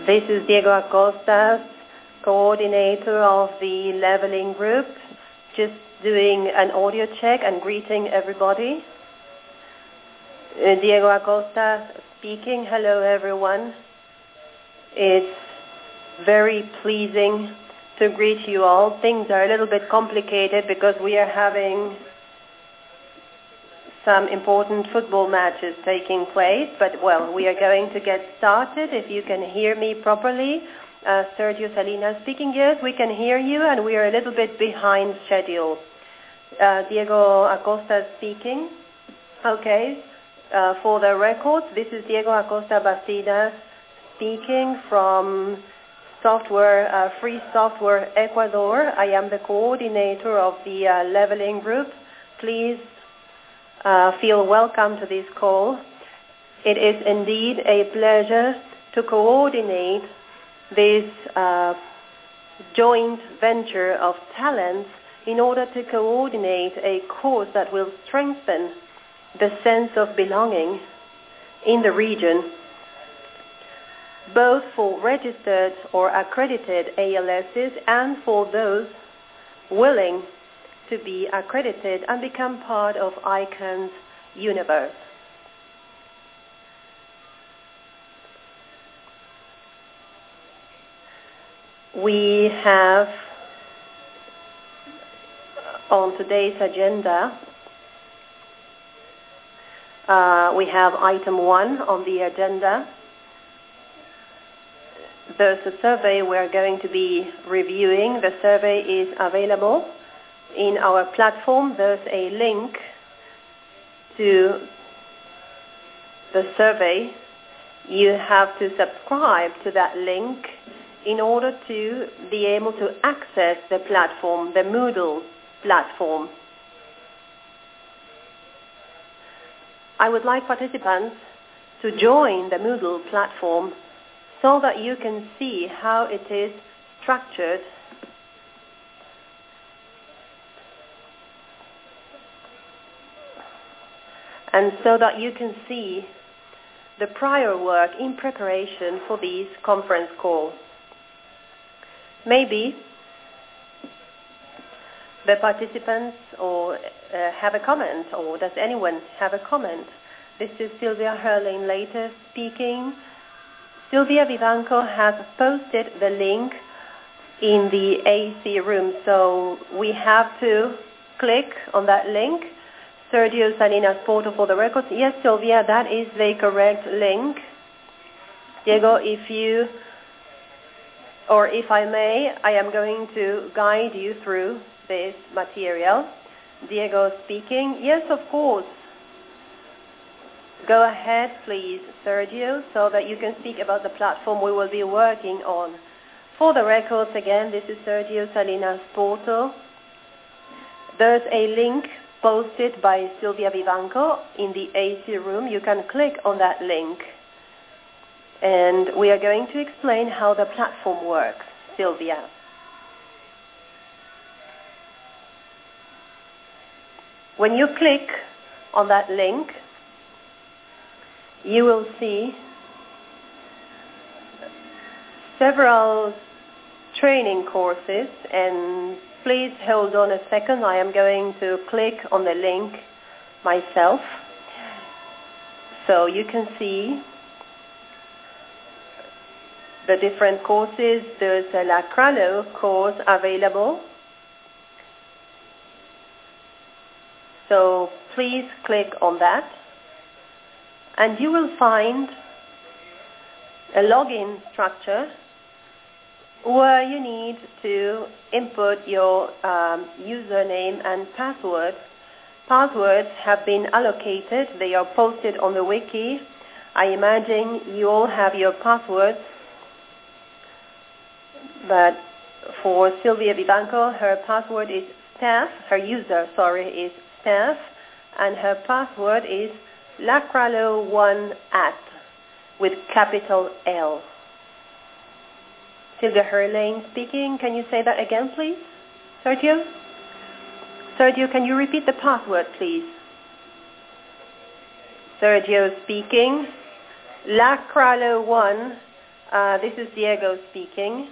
This is Diego Acosta, coordinator of the Leveling Group, just doing an audio check and greeting everybody. Diego Acosta speaking. Hello, everyone. It's very pleasing to greet you all. Things are a little bit complicated because we are having some important football matches taking place, but well, we are going to get started. If you can hear me properly, Sergio Salinas speaking. Yes, we can hear you, and we are a little bit behind schedule. Diego Acosta speaking. Okay, for the records, this is Diego Acosta Bastidas speaking from Free Software Ecuador. I am the coordinator of the Leveling Group. Please feel welcome to this call. It is indeed a pleasure to coordinate this joint venture of talents in order to coordinate a course that will strengthen the sense of belonging in the region, both for registered or accredited ALSs and for those willing to be accredited and become part of ICANN's universe. We have on today's agenda, we have item 1 on the agenda. There's a survey we're going to be reviewing. The survey is available in our platform. There's a link to the survey. You have to subscribe to that link in order to be able to access the platform, the Moodle platform. I would like participants to join the Moodle platform so that you can see how it is structured and so that you can see the prior work in preparation for this conference call. Maybe the participants have a comment, or does anyone have a comment? This is Sylvia Herling later speaking. Sylvia Vivanco has posted the link in the AC room, so we have to click on that link. Sergio Salinas Porto for the records. Yes, Sylvia, that is the correct link. Diego, if I may, I am going to guide you through this material. Diego speaking. Yes, of course. Go ahead, please, Sergio, so that you can speak about the platform we will be working on. For the records, again, this is Sergio Salinas Porto. There's a link posted by Sylvia Vivanco in the AC room. You can click on that link. And we are going to explain how the platform works. Sylvia. When you click on that link, you will see several training courses, and please hold on a second. I am going to click on the link myself so you can see the different courses. There's a Lacralo course available. So please click on that, and you will find a login structure where you need to input your username and password. Passwords have been allocated. They are posted on the wiki. I imagine you all have your passwords. But for Sylvia Vivanco, her password is staff. Her user, is staff, and her password is lacralo1@ with capital L. Sylvia Herling speaking. Can you say that again, please, Sergio? Sergio, can you repeat the password, please? Sergio speaking. Lacralo1 This is Diego speaking.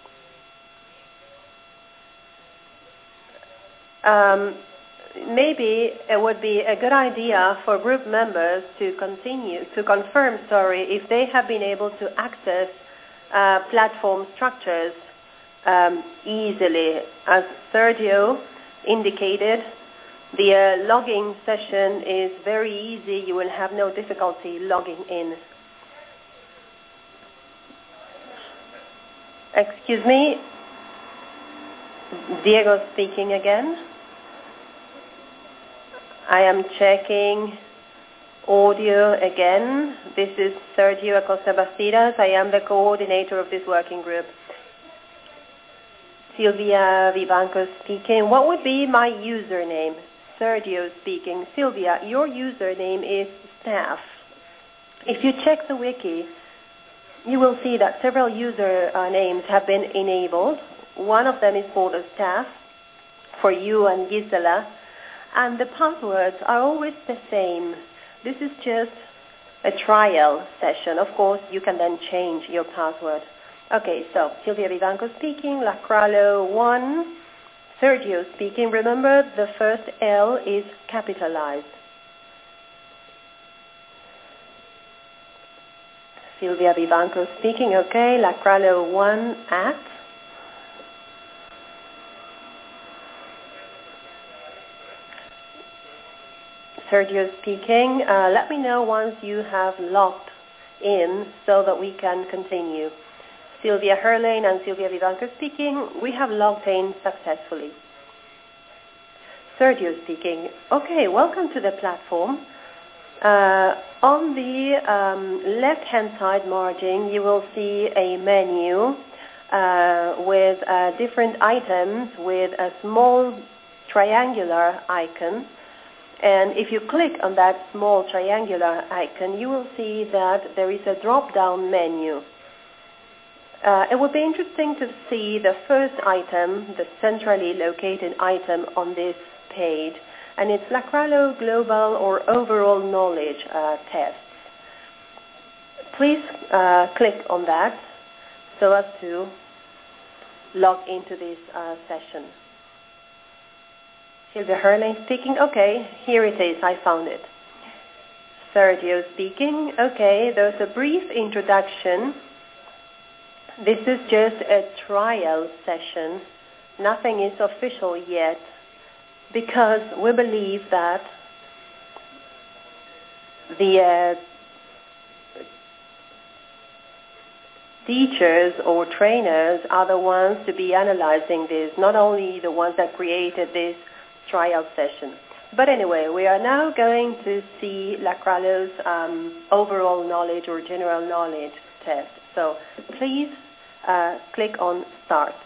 Maybe it would be a good idea for group members to confirm, if they have been able to access platform structures easily. As Sergio indicated, the logging session is very easy. You will have no difficulty logging in. Excuse me, Diego speaking again. I am checking audio again. This is Sergio Acosta Bastidas. I am the coordinator of this working group. Silvia Vivanco speaking. What would be my username? Sergio speaking. Silvia, your username is staff. If you check the wiki, you will see that several user names have been enabled. One of them is for the staff, for you and Gisela, and the passwords are always the same. This is just a trial session. Of course, you can then change your password. Okay, so Silvia Vivanco speaking, Lacralo 1, Sergio speaking. Remember, the first L is capitalized. Silvia Vivanco speaking, okay, Lacralo 1 at. Sergio speaking. Let me know once you have logged in so that we can continue. Sylvia Herlane and Silvia Vivanco speaking. We have logged in successfully. Sergio speaking. Okay, welcome to the platform. On the left-hand side margin, you will see a menu with different items with a small triangular icon. And if you click on that small triangular icon, you will see that there is a drop-down menu. It would be interesting to see the first item, the centrally located item on this page, and it's Lacralo Global or Overall Knowledge Tests. Please click on that so as to log into this session. Silvia Herlane speaking. Okay, here it is. I found it. Sergio speaking. Okay, there's a brief introduction. This is just a trial session. Nothing is official yet because we believe that the teachers or trainers are the ones to be analyzing this, not only the ones that created this trial session. But anyway, we are now going to see Lacralo's overall knowledge or general knowledge test. So please click on Start.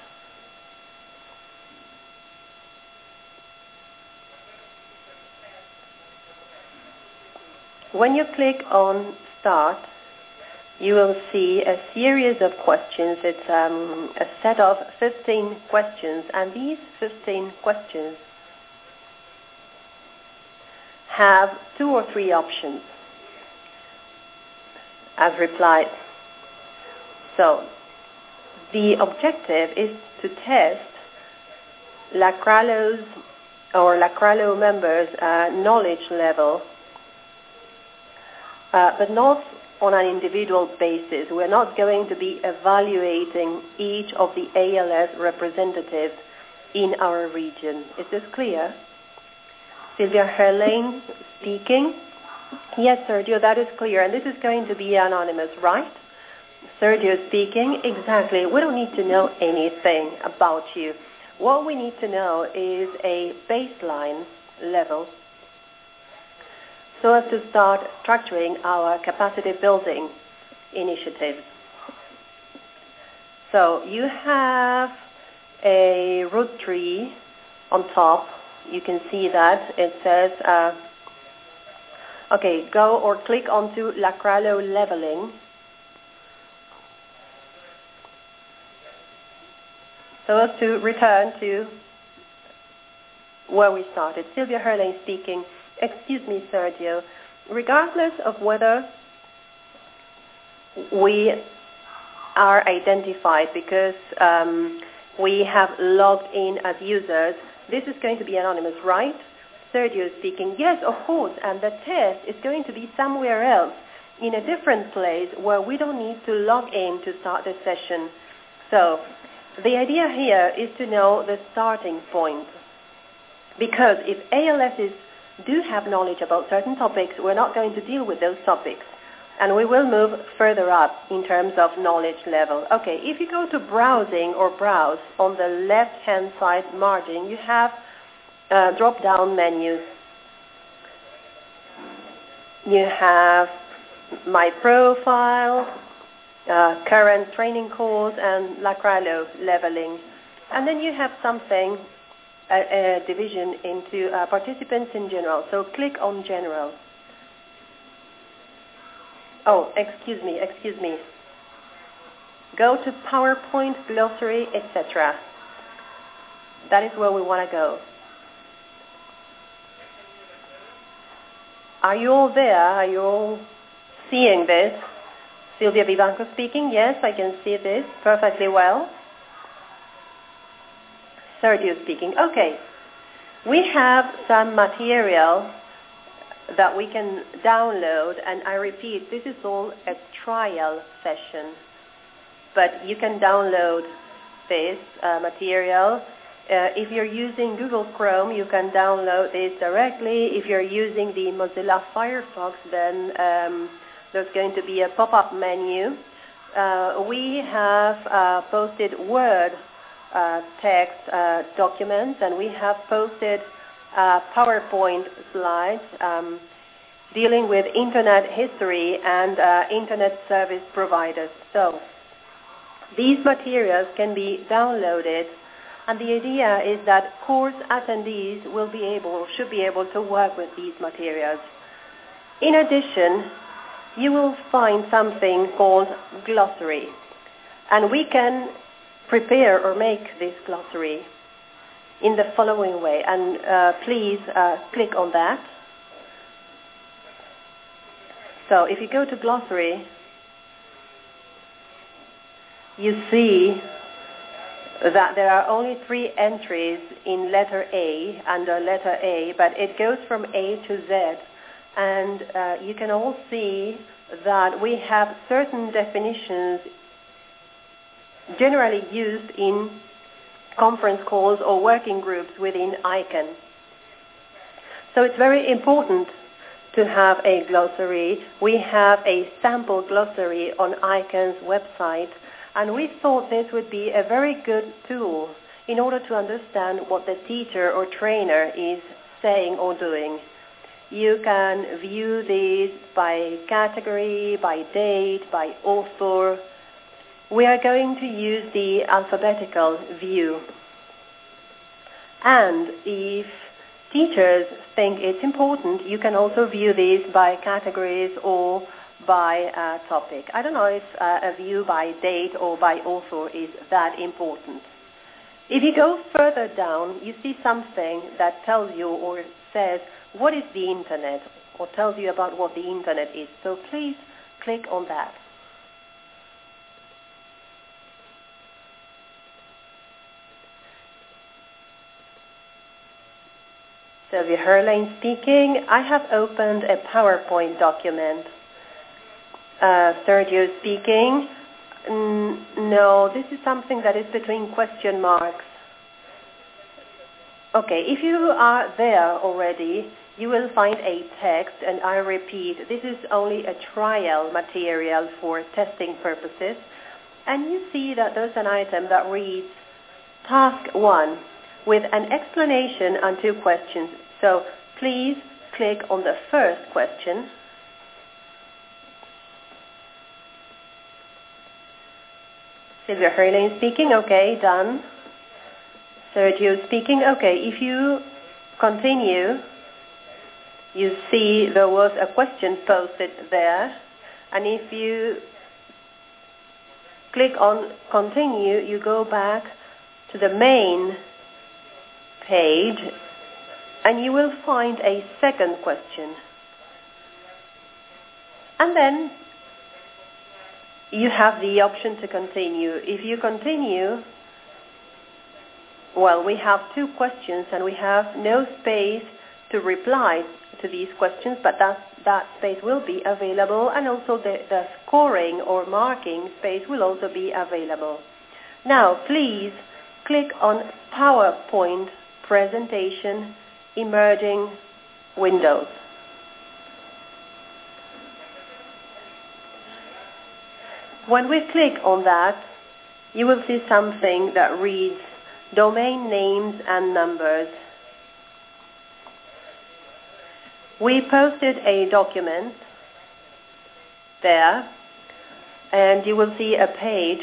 When you click on Start, you will see a series of questions. It's a set of 15 questions, and these 15 questions have 2 or 3 options as replied. So the objective is to test Lacralo's or Lacralo members' knowledge level, but not on an individual basis. We're not going to be evaluating each of the ALS representatives in our region. Is this clear? Silvia Herlane speaking. Yes, Sergio, that is clear. And this is going to be anonymous, right? Sergio speaking. Exactly. We don't need to know anything about you. What we need to know is a baseline level so as to start structuring our capacity building initiatives. So you have a root tree on top. You can see that it says, okay, go or click onto Lacralo leveling. So as to return to where we started. Silvia Herlane speaking. Excuse me, Sergio. Regardless of whether we are identified because we have logged in as users. This is going to be anonymous, right? Sergio speaking. Yes, of course. And the test is going to be somewhere else, in a different place where we don't need to log in to start the session. So the idea here is to know the starting point. Because if ALSs do have knowledge about certain topics, we're not going to deal with those topics. And we will move further up in terms of knowledge level. Okay, if you go to browsing or browse, on the left-hand side margin, you have drop-down menus. You have My Profile, current training course, and Lacralo leveling. And then you have something, a division into participants in general. So click on general. Oh, excuse me. Go to PowerPoint, glossary, etc. That is where we want to go. Are you all there? Are you all seeing this? Silvia Vivanco speaking. Yes, I can see this perfectly well. Sergio speaking. Okay. We have some material that we can download, and I repeat, this is all a trial session. But you can download this material. If you're using Google Chrome, you can download this directly. If you're using the Mozilla Firefox, then there's going to be a pop-up menu. We have posted Word text documents, and we have posted PowerPoint slides dealing with Internet history and Internet service providers. So these materials can be downloaded, and the idea is that course attendees should be able to work with these materials. In addition, you will find something called glossary, and we can prepare or make this glossary in the following way, and please click on that. So if you go to glossary, you see that there are only 3 entries in letter A, under letter A, but it goes from A to Z. And you can all see that we have certain definitions generally used in conference calls or working groups within ICANN. So it's very important to have a glossary. We have a sample glossary on ICANN's website, and we thought this would be a very good tool in order to understand what the teacher or trainer is saying or doing. You can view these by category, by date, by author. We are going to use the alphabetical view. And if teachers think it's important, you can also view these by categories or by topic. I don't know if a view by date or by author is that important. If you go further down, you see something that tells you or says what is the Internet, or tells you about what the Internet is. So please click on that. Sylvia Herlane speaking. I have opened a PowerPoint document. Sergio speaking. No, this is something that is between question marks. Okay, if you are there already, you will find a text, and I repeat, this is only a trial material for testing purposes. And you see that there's an item that reads Task 1 with an explanation and 2 questions. So please click on the first question. Sylvia Herlane speaking. Okay, done. Sergio speaking. Okay, if you continue, you see there was a question posted there. And if you click on continue, you go back to the main page, and you will find a second question. And then you have the option to continue. If you continue, well, we have 2 questions and we have no space to reply to these questions, but that space will be available, and also the scoring or marking space will also be available. Now, please click on PowerPoint Presentation Emerging Windows. When we click on that, you will see something that reads Domain Names and Numbers. We posted a document there, and you will see a page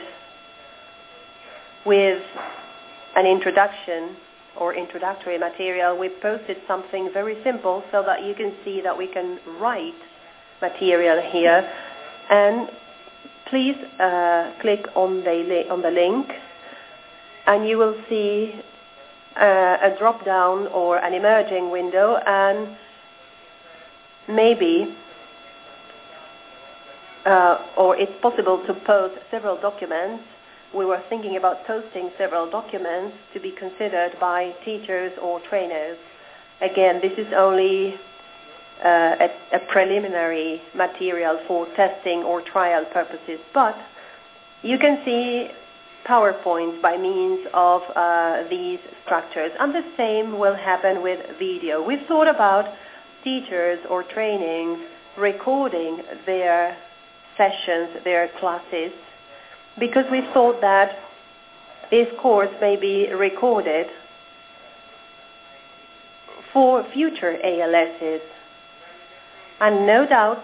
with an introduction or introductory material. We posted something very simple so that you can see that we can write material here. And please click on the link, and you will see a drop-down or an emerging window, and maybe or it's possible to post several documents. We were thinking about posting several documents to be considered by teachers or trainers. Again, this is only a preliminary material for testing or trial purposes, but you can see PowerPoint by means of these structures, and the same will happen with video. We've thought about teachers or trainings recording their sessions, their classes, because we thought that this course may be recorded for future ALSs. And no doubt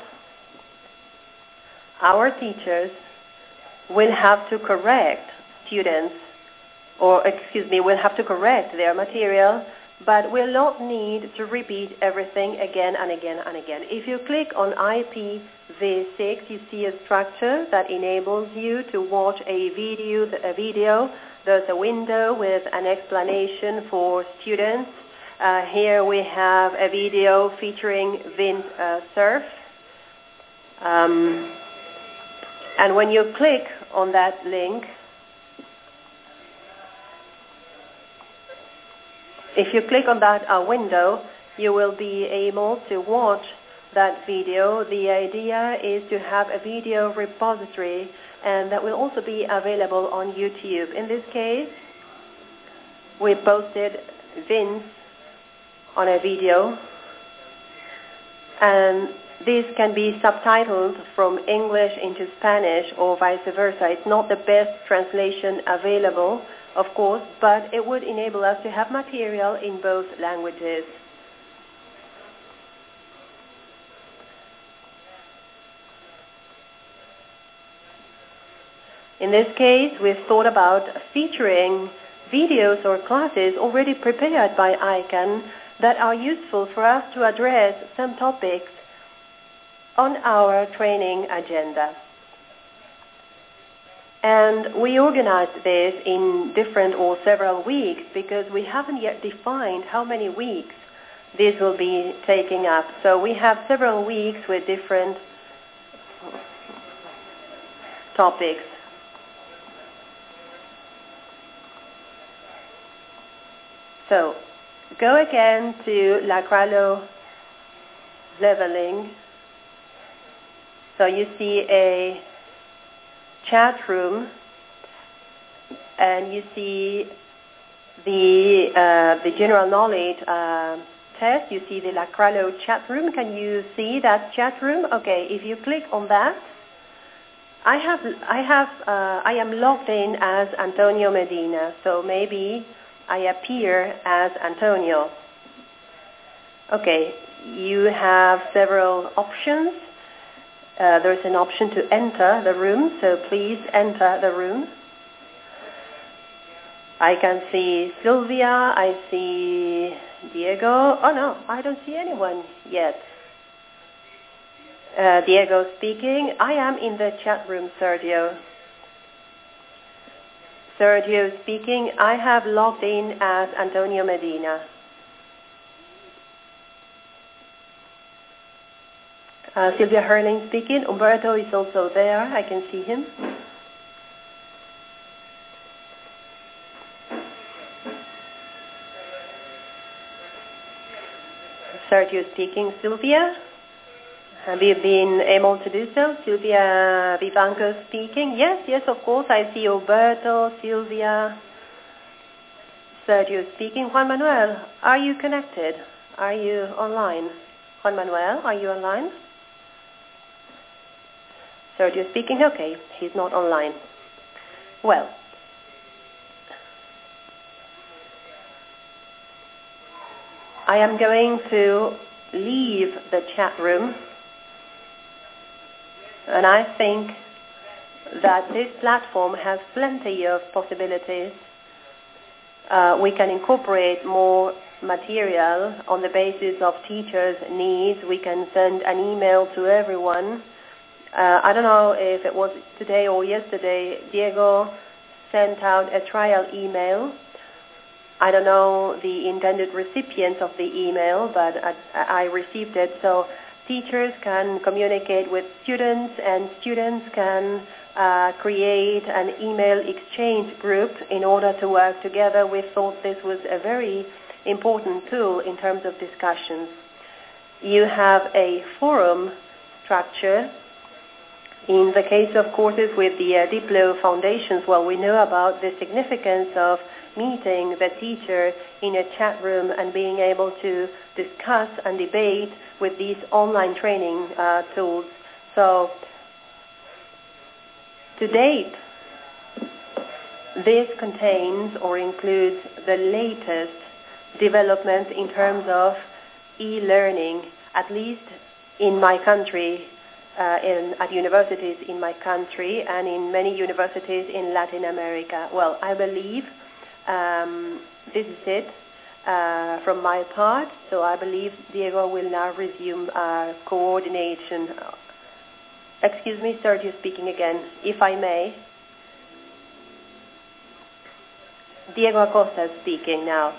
our teachers will have to correct students, will have to correct their material, but will not need to repeat everything again and again and again. If you click on IPv6, you see a structure that enables you to watch a video. There's a window with an explanation for students. Here we have a video featuring Windsurf. And when you click on that link, if you click on that window, you will be able to watch that video. The idea is to have a video repository, and that will also be available on YouTube. In this case, we posted Vince on a video, and this can be subtitled from English into Spanish or vice versa. It's not the best translation available, of course, but it would enable us to have material in both languages. In this case, we've thought about featuring videos or classes already prepared by ICANN that are useful for us to address some topics on our training agenda. And we organized this in different or several weeks because we haven't yet defined how many weeks this will be taking up. So we have several weeks with different topics. So go again to Lacrallo leveling. So you see a chat room, and you see the general knowledge test. You see the Lacrallo chat room. Can you see that chat room? Okay, if you click on that, I am logged in as Antonio Medina, so maybe I appear as Antonio. Okay, you have several options. There's an option to enter the room, so please enter the room. I can see Sylvia, I see Diego. Oh no, I don't see anyone yet. Diego speaking. I am in the chat room, Sergio. Sergio speaking. I have logged in as Antonio Medina. Sylvia Herling speaking. Umberto is also there. I can see him. Sergio speaking. Sylvia, have you been able to do so? Sylvia Vivanco speaking. Yes, of course. I see Umberto, Sylvia, Sergio speaking. Juan Manuel, are you connected? Are you online? Juan Manuel, are you online? Sergio speaking. Okay, he's not online. Well, I am going to leave the chat room, and I think that this platform has plenty of possibilities. We can incorporate more material on the basis of teachers' needs. We can send an email to everyone. I don't know if it was today or yesterday, Diego sent out a trial email. I don't know the intended recipients of the email, but I received it. So teachers can communicate with students, and students can create an email exchange group in order to work together. We thought this was a very important tool in terms of discussions. You have a forum structure. In the case of courses with the Diplo Foundations, well, we know about the significance of meeting the teacher in a chat room and being able to discuss and debate with these online training tools. So, to date, this contains or includes the latest development in terms of e-learning, at least in my country, at universities in my country and in many universities in Latin America. Well, I believe this is it from my part, so I believe Diego will now resume coordination. Excuse me, Sergio speaking again, if I may. Diego Acosta speaking now.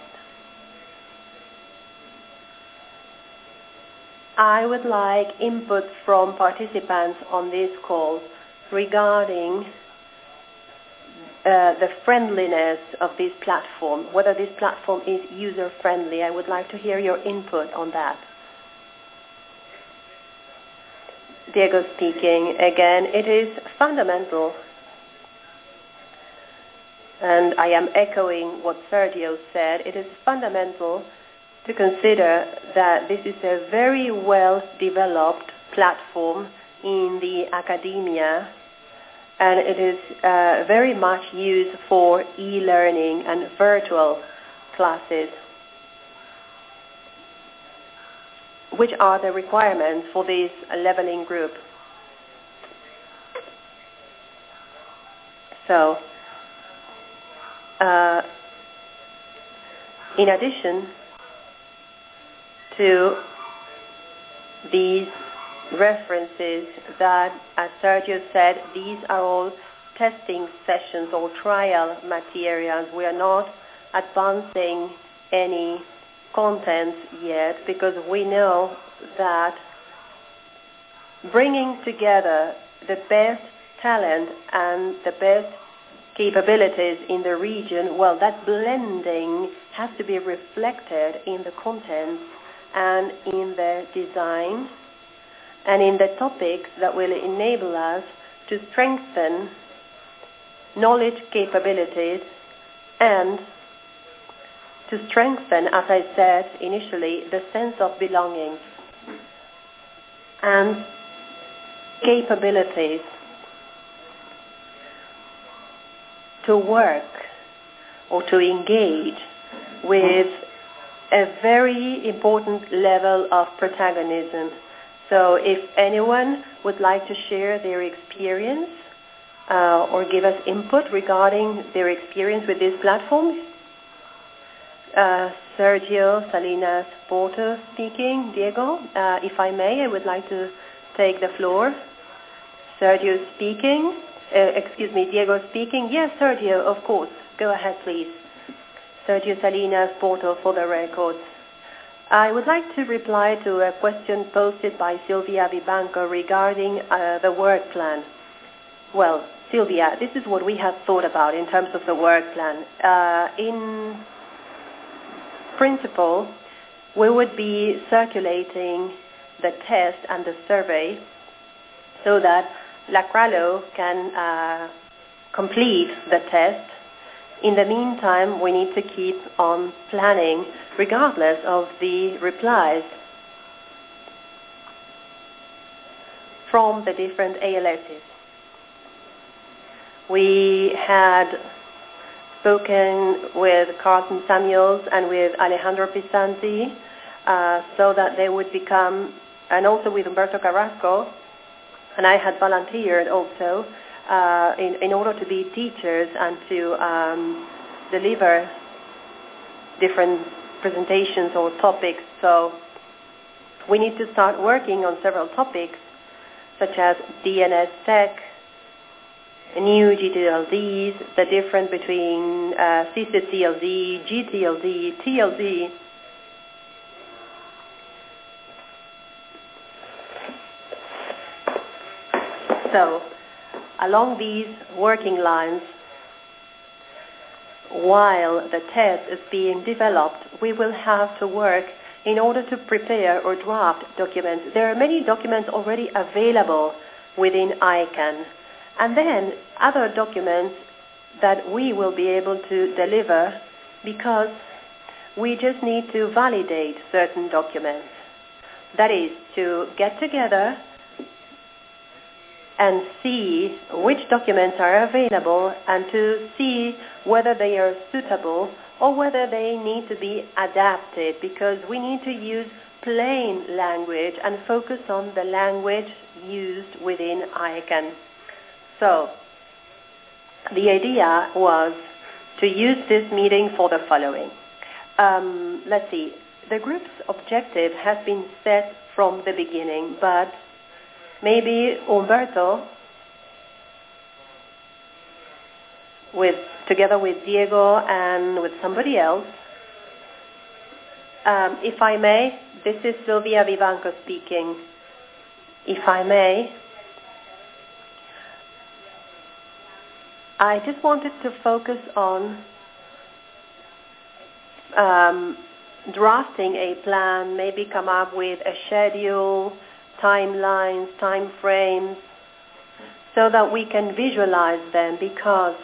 I would like input from participants on this call regarding the friendliness of this platform, whether this platform is user-friendly. I would like to hear your input on that. Diego speaking again. It is fundamental, and I am echoing what Sergio said, it is fundamental to consider that this is a very well-developed platform in the academia, and it is very much used for e-learning and virtual classes. Which are the requirements for this leveling group? So, in addition to these references that, as Sergio said, these are all testing sessions or trial materials. We are not advancing any contents yet because we know that bringing together the best talent and the best capabilities in the region, well, that blending has to be reflected in the contents and in the design and in the topics that will enable us to strengthen knowledge capabilities and to strengthen, as I said initially, the sense of belonging and capabilities to work or to engage with a very important level of protagonism. So if anyone would like to share their experience or give us input regarding their experience with this platform, Sergio Salinas Porto speaking. Diego, if I may, I would like to take the floor. Sergio speaking. Diego speaking. Yes, Sergio, of course. Go ahead, please. Sergio Salinas Porto for the records. I would like to reply to a question posted by Silvia Vivanco regarding the work plan. Well, Silvia, this is what we have thought about in terms of the work plan. In principle, we would be circulating the test and the survey so that Lacralo can complete the test. In the meantime, we need to keep on planning regardless of the replies from the different ALSs. We had spoken with Carlton Samuels and with Alejandro Pisanti so that they would become, and also with Humberto Carrasco, and I had volunteered also in order to be teachers and to deliver different presentations or topics. So we need to start working on several topics such as DNS Tech, new GTLDs, the difference between CCTLD, GTLD, TLD. So along these working lines, while the test is being developed, we will have to work in order to prepare or draft documents. There are many documents already available within ICANN, and then other documents that we will be able to deliver because we just need to validate certain documents. That is, to get together and see which documents are available and to see whether they are suitable or whether they need to be adapted, because we need to use plain language and focus on the language used within ICANN. So the idea was to use this meeting for the following. Let's see. The group's objective has been set from the beginning, but maybe Humberto, together with Diego and with somebody else, if I may, this is Silvia Vivanco speaking. If I may, I just wanted to focus on drafting a plan, maybe come up with a schedule, timelines, time frames, so that we can visualize them, because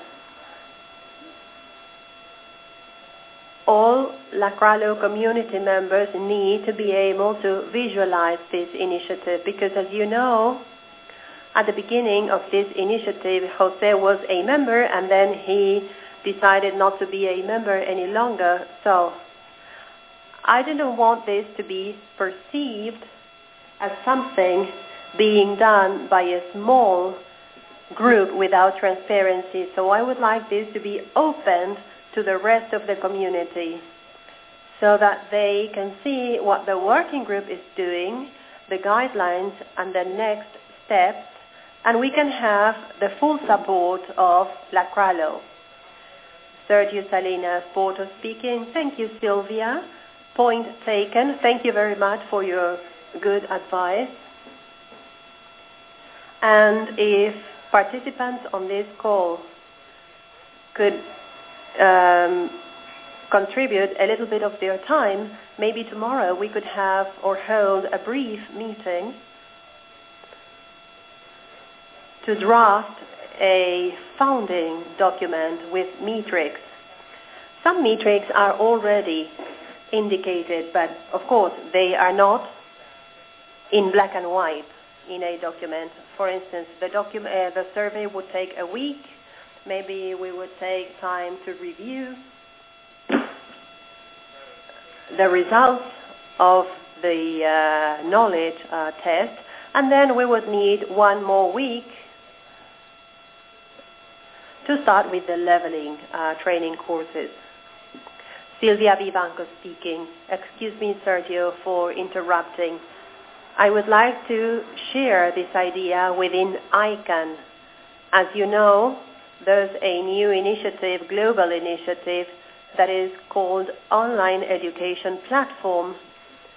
all Lacralo community members need to be able to visualize this initiative, because as you know, at the beginning of this initiative, Jose was a member and then he decided not to be a member any longer. So I didn't want this to be perceived as something being done by a small group without transparency. So I would like this to be opened to the rest of the community so that they can see what the working group is doing, the guidelines and the next steps, and we can have the full support of Lacralo. Sergio Salinas Porto speaking. Thank you, Silvia. Point taken. Thank you very much for your good advice. And if participants on this call could contribute a little bit of their time, maybe tomorrow we could have or hold a brief meeting to draft a founding document with metrics. Some metrics are already indicated, but of course they are not in black and white in a document. For instance, the survey would take a week. Maybe we would take time to review the results of the knowledge test, and then we would need one more week to start with the leveling training courses. Silvia Vivanco speaking. Excuse me, Sergio, for interrupting. I would like to share this idea within ICANN. As you know, there's a new initiative, global initiative, that is called Online Education Platform.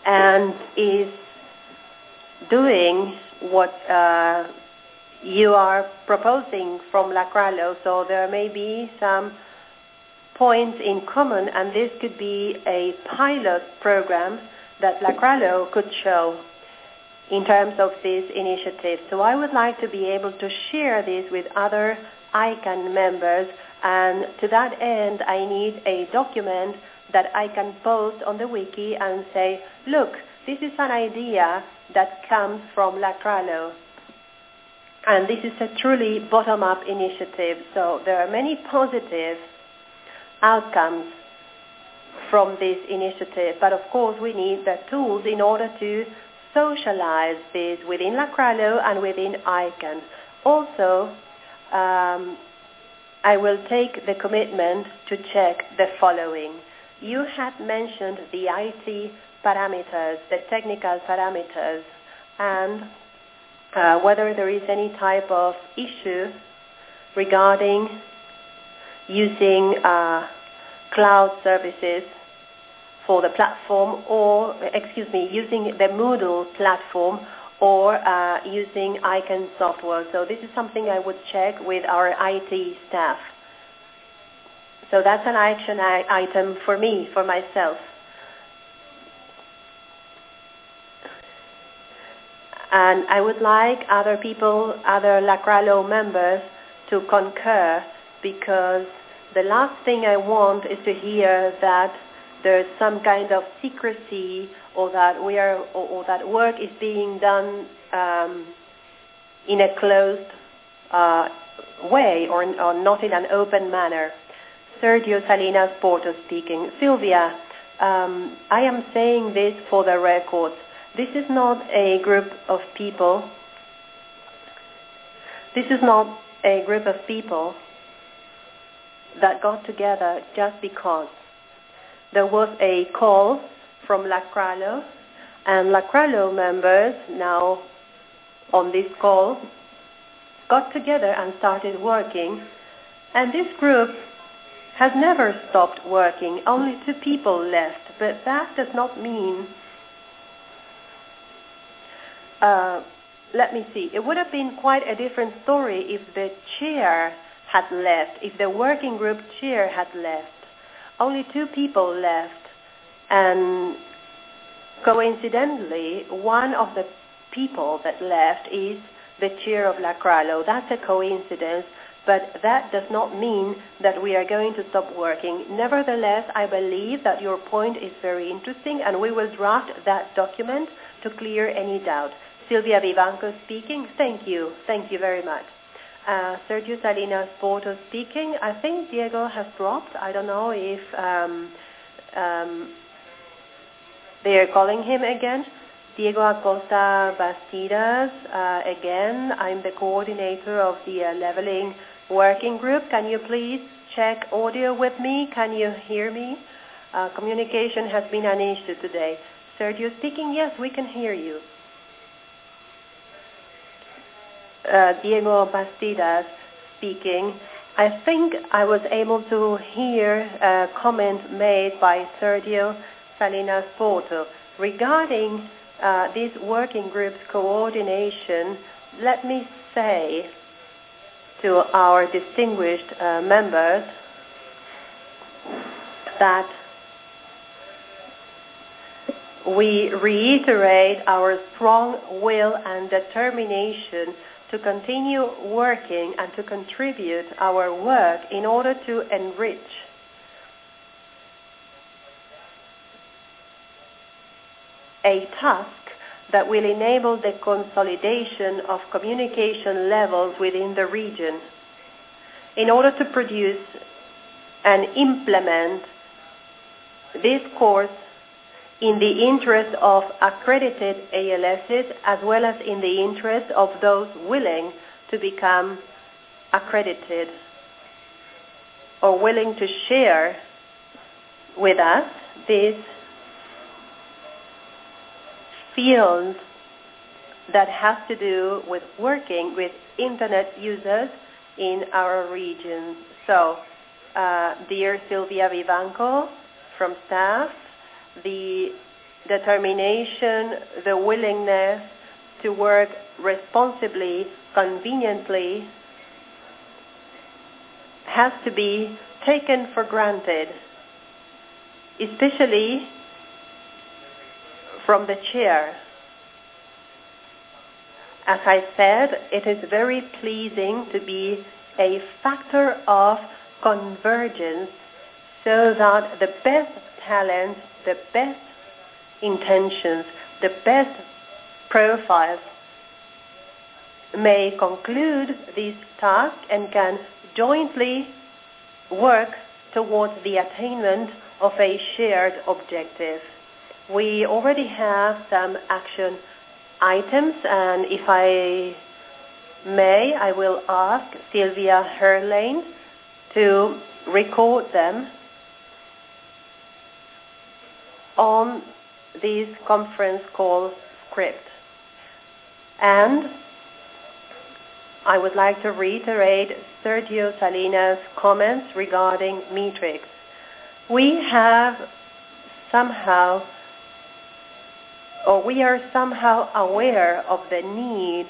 and is doing what you are proposing from Lacralo. So there may be some points in common, and this could be a pilot program that Lacralo could show in terms of this initiative. So I would like to be able to share this with other ICANN members, and to that end I need a document that I can post on the wiki and say, look, this is an idea that comes from Lacralo. And this is a truly bottom-up initiative. So there are many positive outcomes from this initiative. But of course we need the tools in order to socialize this within Lacralo and within ICANN. Also, I will take the commitment to check the following. You had mentioned the IT parameters, the technical parameters, and whether there is any type of issue regarding using cloud services for the platform, or, using the Moodle platform, or using ICANN software. So this is something I would check with our IT staff. So that's an action item for me, for myself. And I would like other people, other Lacralo members, to concur, because the last thing I want is to hear that there's some kind of secrecy, or that or that work is being done in a closed way, or not in an open manner. Sergio Salinas Porto speaking. Sylvia, I am saying this for the record. This is not a group of people. This is not a group of people that got together just because. There was a call from Lacralo, and Lacralo members now on this call got together and started working, and this group has never stopped working. Only 2 people left, but that does not mean let me see. It would have been quite a different story if the chair had left, if the working group chair had left. Only 2 people left, and coincidentally, one of the people that left is the chair of Lacralo. That's a coincidence, but that does not mean that we are going to stop working. Nevertheless, I believe that your point is very interesting, and we will draft that document to clear any doubt. Silvia Vivanco speaking. Thank you very much. Sergio Salinas Porto speaking. I think Diego has dropped. I don't know if they are calling him again. Diego Acosta Bastidas, again, I'm the coordinator of the Leveling Working Group. Can you please check audio with me? Can you hear me? Communication has been an issue today. Sergio speaking. Yes, we can hear you. Diego Bastidas speaking. I think I was able to hear a comment made by Sergio Salinas Porto regarding this working group's coordination. Let me say to our distinguished members that we reiterate our strong will and determination to continue working and to contribute our work in order to enrich a task that will enable the consolidation of communication levels within the region in order to produce and implement this course in the interest of accredited ALSs, as well as in the interest of those willing to become accredited or willing to share with us this field that has to do with working with Internet users in our region. So, dear Silvia Vivanco from staff, the determination, the willingness to work responsibly, conveniently, has to be taken for granted, especially from the chair. As I said, it is very pleasing to be a factor of convergence so that the best talents, the best intentions, the best profiles may conclude this task and can jointly work towards the attainment of a shared objective. We already have some action items, and if I may, I will ask Sylvia Herlane to record them on this conference call script. And I would like to reiterate Sergio Salinas' comments regarding Matrix. We are somehow aware of the need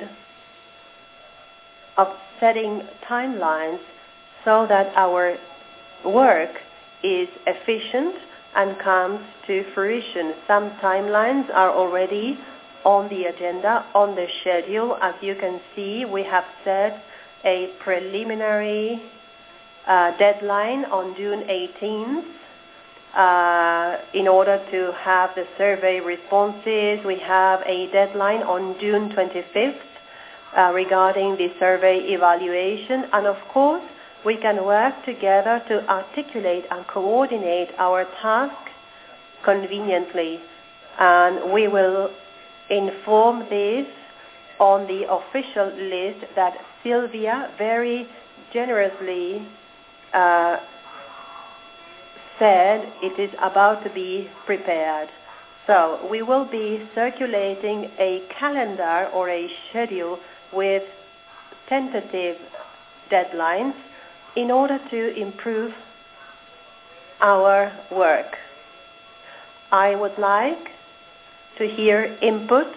of setting timelines so that our work is efficient and comes to fruition. Some timelines are already on the agenda, on the schedule. As you can see, we have set a preliminary deadline on June 18th in order to have the survey responses. We have a deadline on June 25th regarding the survey evaluation. And of course, we can work together to articulate and coordinate our task conveniently. And we will inform this on the official list that Sylvia very generously said it is about to be prepared. So we will be circulating a calendar or a schedule with tentative deadlines in order to improve our work. I would like to hear input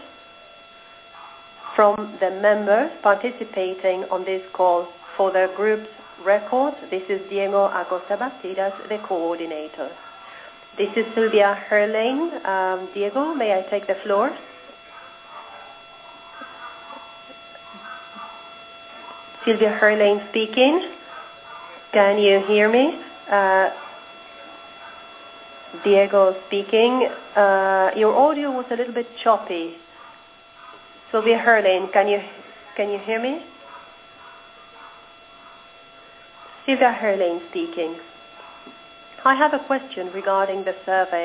from the members participating on this call for the group's record. This is Diego Acosta Bastidas, the coordinator. This is Sylvia Herlane. Diego, may I take the floor? Sylvia Herlane speaking. Can you hear me? Diego speaking. Your audio was a little bit choppy. Sylvia Herlane, can you hear me? Sylvia Herlane speaking. I have a question regarding the survey.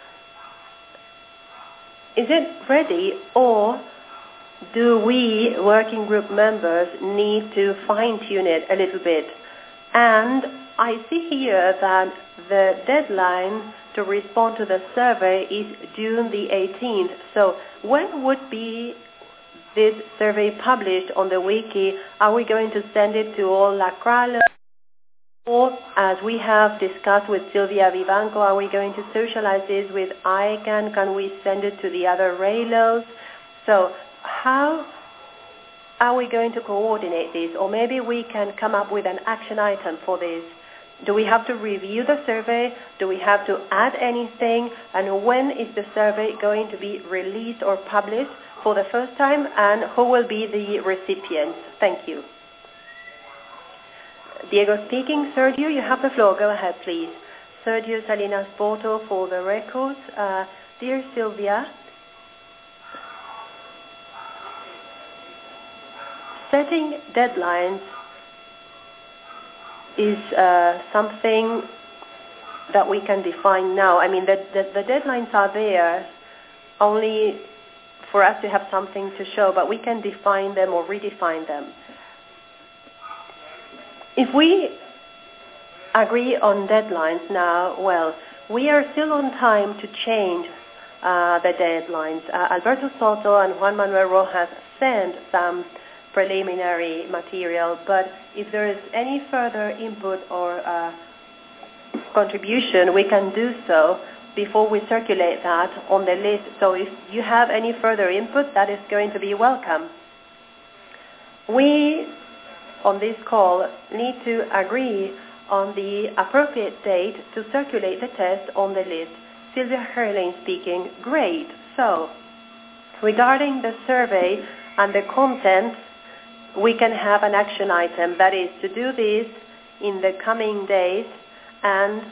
Is it ready, or do we, working group members, need to fine-tune it a little bit? And I see here that the deadline to respond to the survey is June the 18th. So when would be this survey published on the wiki? Are we going to send it to all Lacralo? Or, as we have discussed with Silvia Vivanco, are we going to socialize this with ICANN? Can we send it to the other RAILOs? So how are we going to coordinate this? Or maybe we can come up with an action item for this. Do we have to review the survey? Do we have to add anything? And when is the survey going to be released or published for the first time? And who will be the recipients? Thank you. Diego speaking. Sergio, you have the floor. Go ahead, please. Sergio Salinas Porto for the records. Dear Sylvia, setting deadlines is something that we can define now. I mean, the deadlines are there only for us to have something to show, but we can define them or redefine them. If we agree on deadlines now, well, we are still on time to change the deadlines. Alberto Soto and Juan Manuel Rojas sent some preliminary material, but if there is any further input or contribution, we can do so before we circulate that on the list. So if you have any further input, that is going to be welcome. We, on this call, need to agree on the appropriate date to circulate the test on the list. Sylvia Herlein speaking. Great. So, regarding the survey and the content, we can have an action item. That is to do this in the coming days and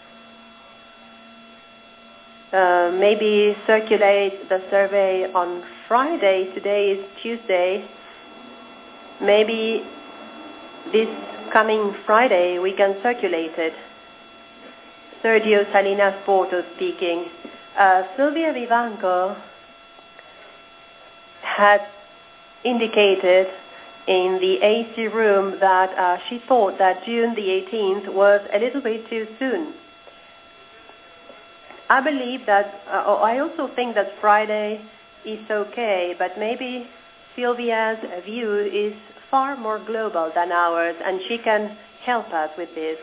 maybe circulate the survey on Friday. Today is Tuesday. Maybe this coming Friday we can circulate it. Sergio Salinas Porto speaking. Sylvia Vivanco had indicated in the AC room that she thought that June the 18th was a little bit too soon. I believe that, I also think that Friday is okay, but maybe Sylvia's view is far more global than ours, and she can help us with this.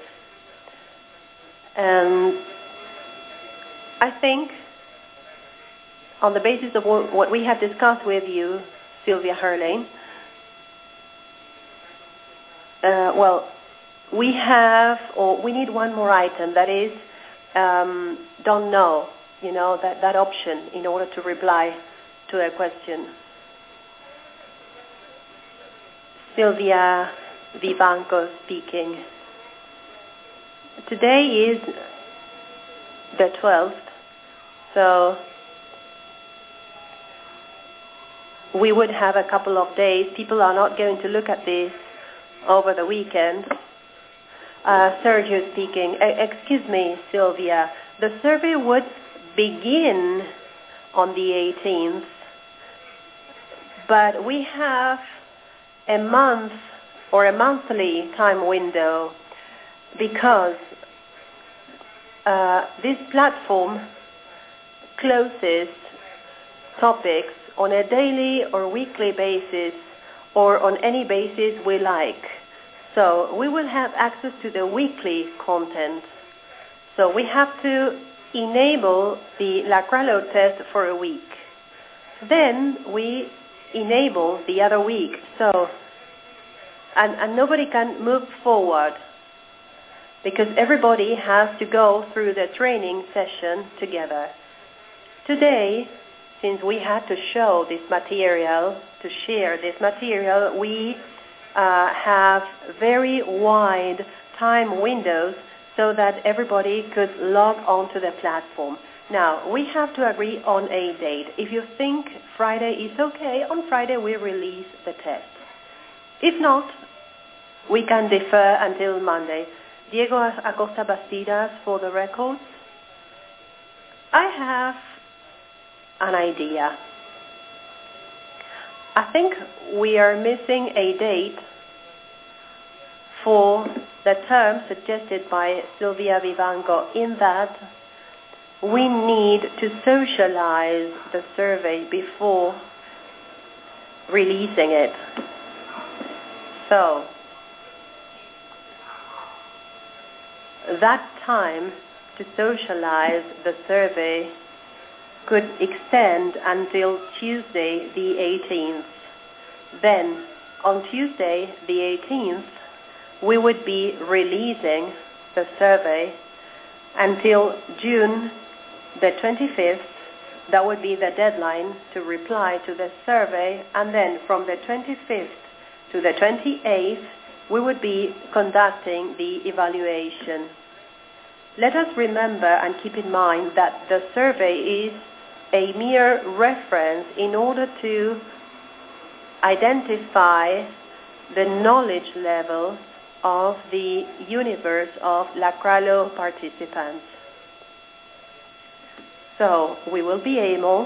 I think, on the basis of what we have discussed with you, Sylvia Herlein, we need one more item, that is, don't know, that option in order to reply to a question. Sylvia Vivanco speaking. Today is the 12th, so we would have a couple of days. People are not going to look at this over the weekend. Sergio speaking. Excuse me, Sylvia. The survey would begin on the 18th, but we have a month or a monthly time window because this platform closes topics on a daily or weekly basis or on any basis we like. So we will have access to the weekly content. So we have to enable the Lacralo test for a week. Then we enable the other week. So, and nobody can move forward because everybody has to go through the training session together. Today, since we had to show this material, to share this material, we have very wide time windows so that everybody could log onto the platform. Now, we have to agree on a date. If you think Friday is okay, on Friday we release the test. If not, we can defer until Monday. Diego Acosta Bastidas for the records. I have an idea. I think we are missing a date for the term suggested by Sylvia Vivanco, in that we need to socialize the survey before releasing it. So, that time to socialize the survey could extend until Tuesday the 18th. Then, on Tuesday the 18th, we would be releasing the survey until June the 25th. That would be the deadline to reply to the survey, and then from the 25th to the 28th, we would be conducting the evaluation. Let us remember and keep in mind that the survey is a mere reference in order to identify the knowledge level of the universe of Lacralo participants. So we will be able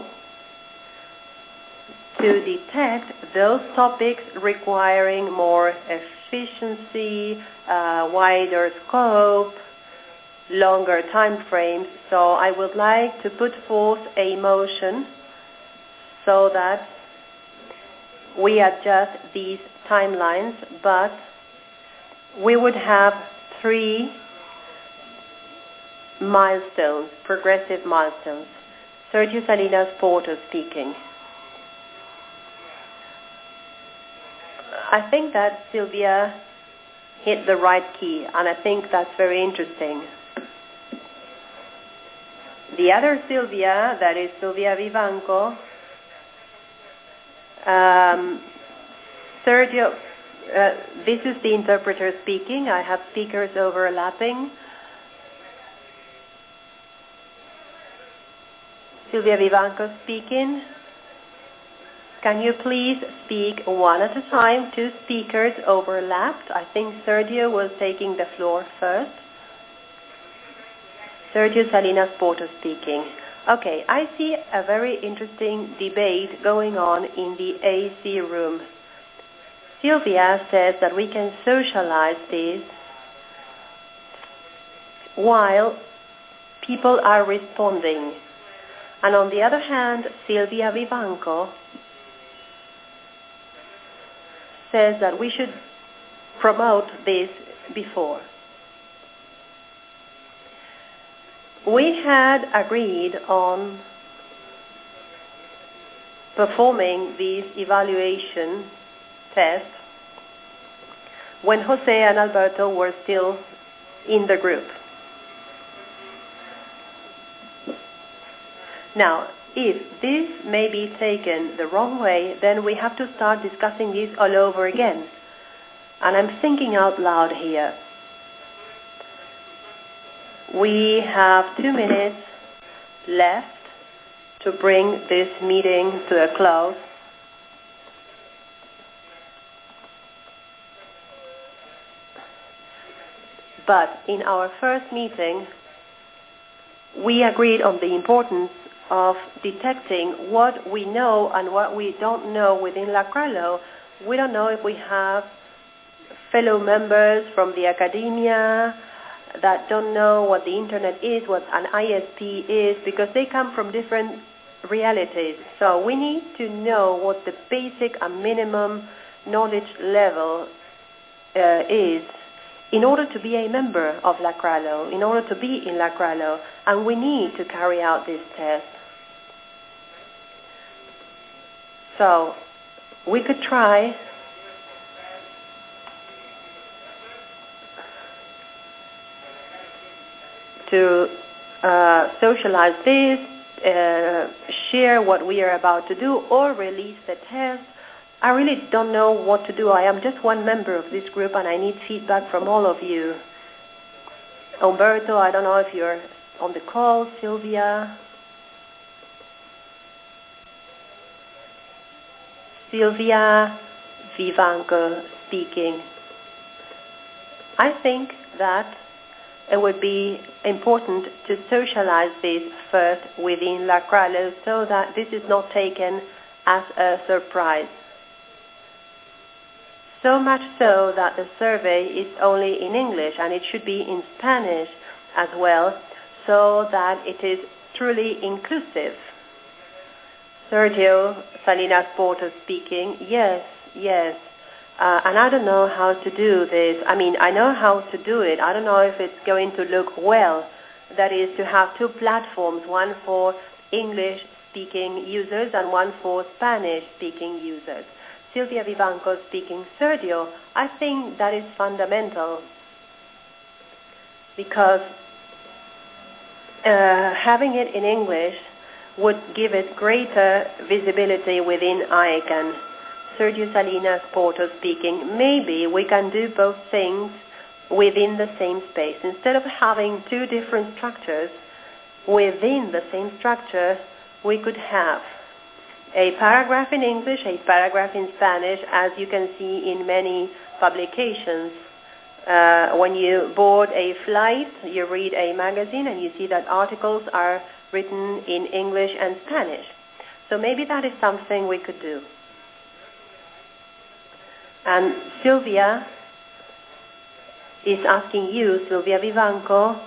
to detect those topics requiring more efficiency, wider scope, longer time frames. So I would like to put forth a motion so that we adjust these timelines, but we would have 3 milestones, progressive milestones. Sergio Salinas Porto speaking. I think that Sylvia hit the right key, and I think that's very interesting. The other Sylvia, that is Sylvia Vivanco, Sergio, this is the interpreter speaking. I have speakers overlapping. Sylvia Vivanco speaking. Can you please speak one at a time? Two speakers overlapped. I think Sergio was taking the floor first. Sergio Salinas Porto speaking. Okay, I see a very interesting debate going on in the AC room. Sylvia says that we can socialize this while people are responding. And on the other hand, Sylvia Vivanco says that we should promote this before. We had agreed on performing this evaluation test when Jose and Alberto were still in the group. Now, if this may be taken the wrong way, then we have to start discussing this all over again. And I'm thinking out loud here. We have 2 minutes left to bring this meeting to a close. But in our first meeting, we agreed on the importance of detecting what we know and what we don't know within Lacralo. We don't know if we have fellow members from the academia that don't know what the internet is, what an ISP is, because they come from different realities. So we need to know what the basic and minimum knowledge level is in order to be a member of Lacralo, in order to be in Lacralo, and we need to carry out this test. So we could try to socialize this, share what we are about to do, or release the test. I really don't know what to do. I am just one member of this group and I need feedback from all of you. Umberto, I don't know if you're on the call. Sylvia. Sylvia Vivanco speaking. I think that it would be important to socialize this first within Lacralo so that this is not taken as a surprise. So much so that the survey is only in English and it should be in Spanish as well so that it is truly inclusive. Sergio Salinas Porto speaking. Yes. And I don't know how to do this. I mean, I know how to do it. I don't know if it's going to look well. That is to have two platforms, one for English-speaking users and one for Spanish-speaking users. Sylvia Vivanco speaking. Sergio, I think that is fundamental because having it in English would give it greater visibility within ICANN. Sergio Salinas Porto speaking. Maybe we can do both things within the same space. Instead of having two different structures within the same structure, we could have a paragraph in English, a paragraph in Spanish, as you can see in many publications. When you board a flight, you read a magazine and you see that articles are written in English and Spanish. So maybe that is something we could do. And Sylvia is asking you, Sylvia Vivanco,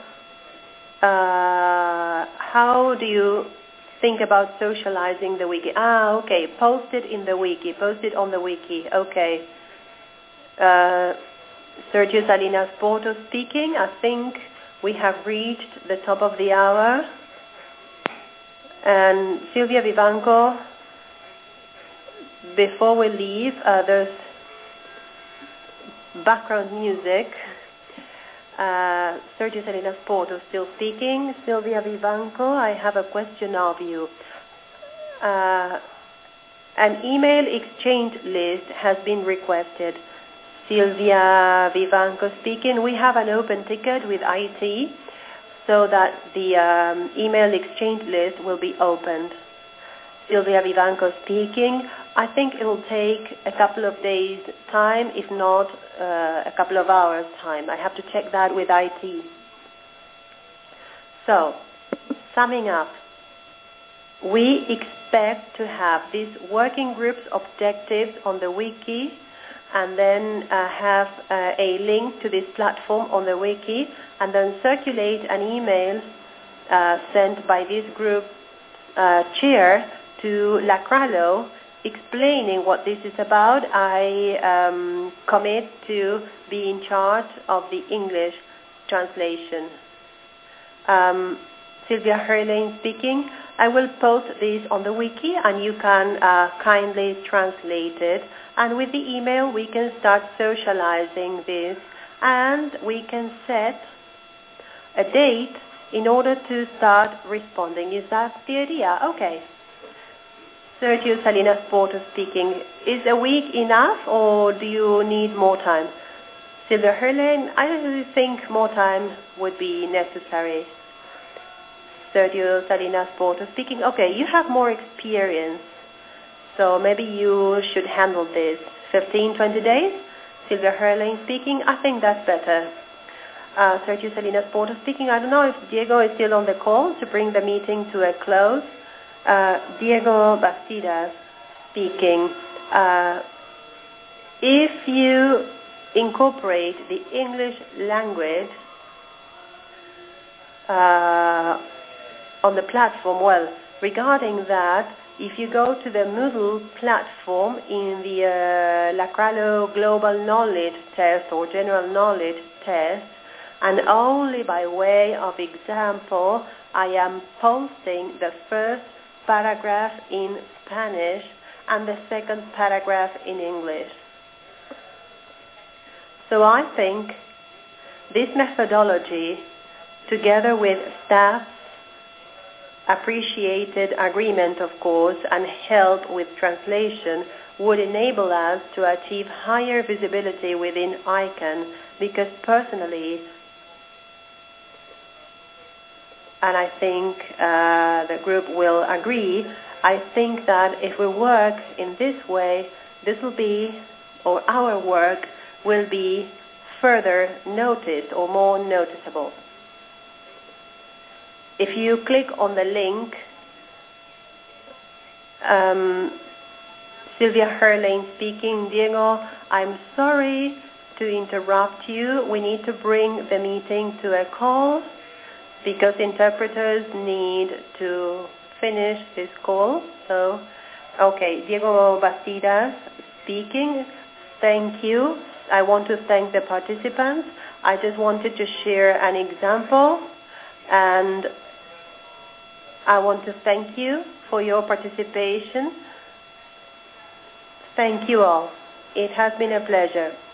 how do you think about socializing the wiki? Okay, post it in the wiki, post it on the wiki, okay. Sergio Salinas Porto speaking. I think We have reached the top of the hour, and Sylvia Vivanco, before we leave, there's background music. Sergio Salinas Porto still speaking. Sylvia Vivanco, I have a question of you. An email exchange list has been requested. Sylvia Vivanco speaking. We have an open ticket with IT so that the email exchange list will be opened. Sylvia Vivanco speaking. I think it will take a couple of days' time, if not a couple of hours' time. I have to check that with IT. So, summing up, we expect to have these working groups objectives on the wiki, and then have a link to this platform on the wiki, and then circulate an email sent by this group chair to Lacralo explaining what this is about. I commit to be in charge of the English translation. Sylvia Herlein speaking. I will post this on the wiki, and you can kindly translate it. And with the email, we can start socializing this, and we can set a date in order to start responding. Is that the idea? Okay. Sergio Salinas Porto speaking. Is a week enough, or do you need more time? Sylvia Herlein, I think more time would be necessary. Sergio Salinas Porto speaking. Okay, you have more experience, so maybe you should handle this. 15, 20 days? Sylvia Herlein speaking. I think that's better. Sergio Salinas Porto speaking. I don't know if Diego is still on the call to bring the meeting to a close. Diego Bastidas speaking. If you incorporate the English language on the platform, well, regarding that, if you go to the Moodle platform in the Lacralo Global Knowledge Test or General Knowledge Test, and only by way of example, I am posting the first paragraph in Spanish and the second paragraph in English. So I think this methodology, together with staff's appreciated agreement, of course, and help with translation, would enable us to achieve higher visibility within ICANN, because personally, and I think the group will agree, I think that if we work in this way, this will be, or our work will be further noticed or more noticeable. If you click on the link, Sylvia Herlein speaking. Diego, I'm sorry to interrupt you. We need to bring the meeting to a call because interpreters need to finish this call. So, okay, Diego Bastidas speaking. Thank you. I want to thank the participants. I just wanted to share an example, and I want to thank you for your participation. Thank you all. It has been a pleasure.